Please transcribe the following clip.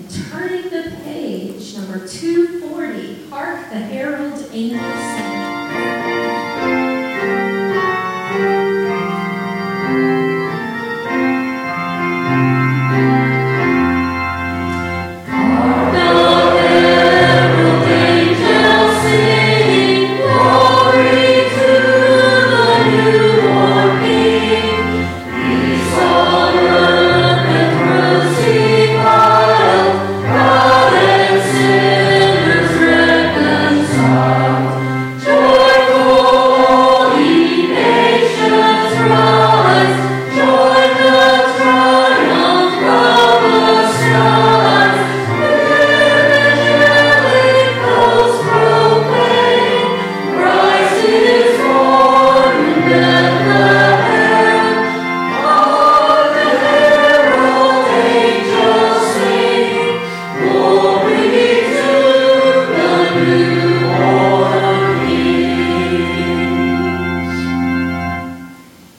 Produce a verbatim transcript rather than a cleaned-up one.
And turning the page, number two forty, Hark the Herald Angels Sing.